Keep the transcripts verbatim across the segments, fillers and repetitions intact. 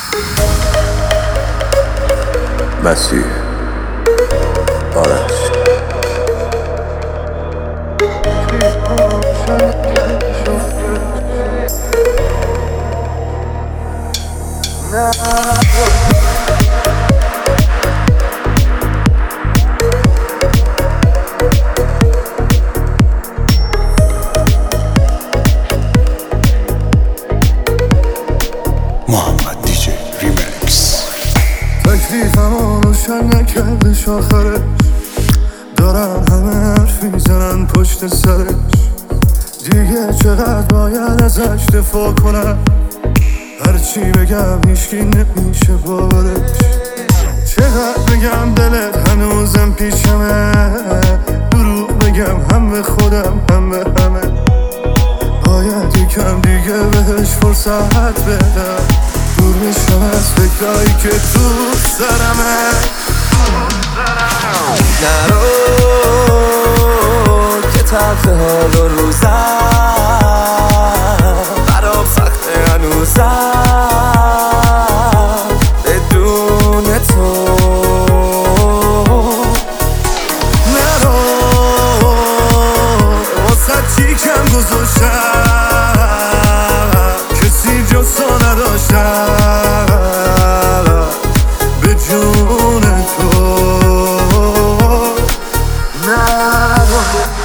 مسیح آرش محمد دیجی ریمیکس. تکلیفمو روشن نکردش آخرش، دارن همه حرف میزنن پشت سرش. دیگه چقدر باید ازش دفاع کنم، هرچی بگم هیچکی نمیشه باورش. چقدر بگم دلت هنوزم پیشمه، دروغ بگم هم به خودم هم به همه. باید یکم دیگه بهش فرصت بدم، دور میشم از فکرایی که تو سرمه. نرو که تلخ حال و روزم برام سخته هنوزم بدون تو. نرو واسه چی کم گذاشتم، کسی جز تو نداشتم به جون تو. نرو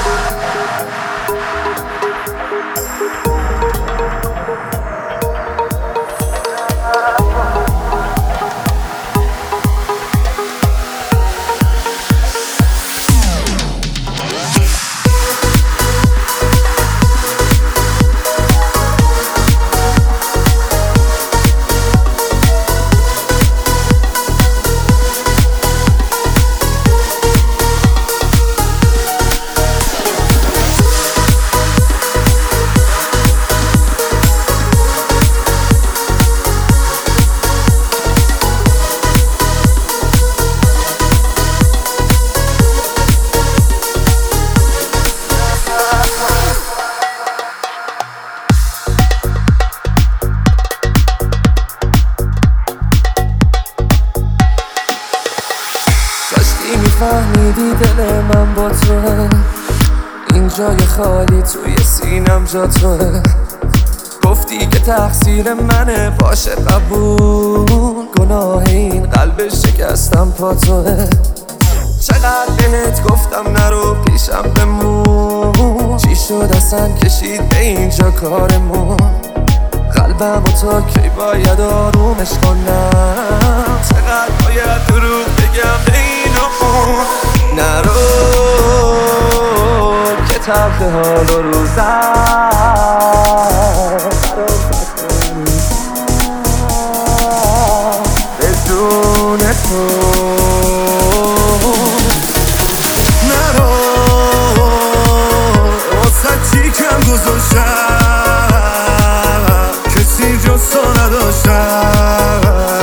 میفهمیدی دل من با توه، این جای خالی توی سینم جا توه. گفتی که تقصیر منه باشه قبول، گناه این قلب شکستم پا توه. چقدر بهت گفتم نرو پیشم بمون، چی شد اصلا کشید به اینجا کارمون. قلبم و تا کی باید آرومش کنم، چقدر باید دروغ بگم به این و اون. نرو که تلخ حال و روزم بدون تو. نرو واسه چی کم گذاشتم، کسی جز تو نداشتم